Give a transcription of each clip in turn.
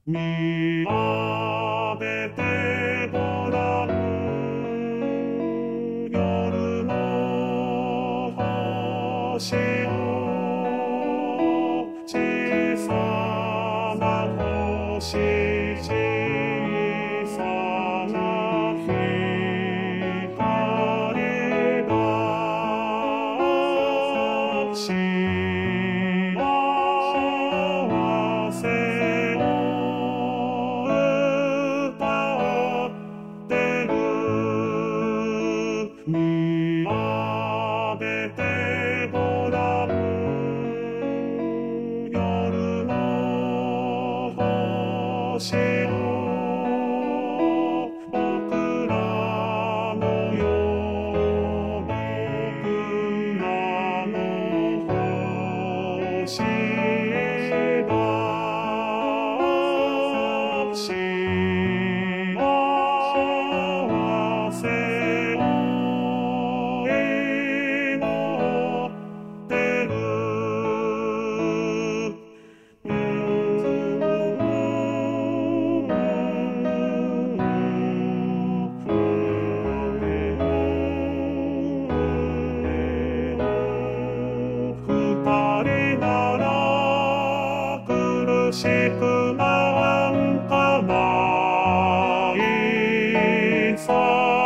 見上げてごらん夜の星を小さな星小さな光が幸せ見上げてごらん夜の星を僕らのよ僕らの星が幸せ苦しくなんかないさ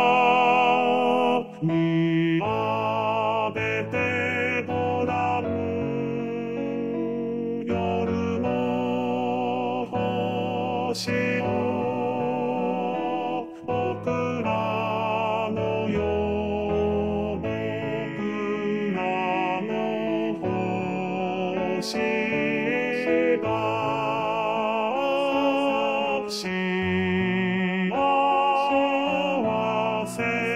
見上げてごらん夜の星を僕らのよ僕らの星が幸せ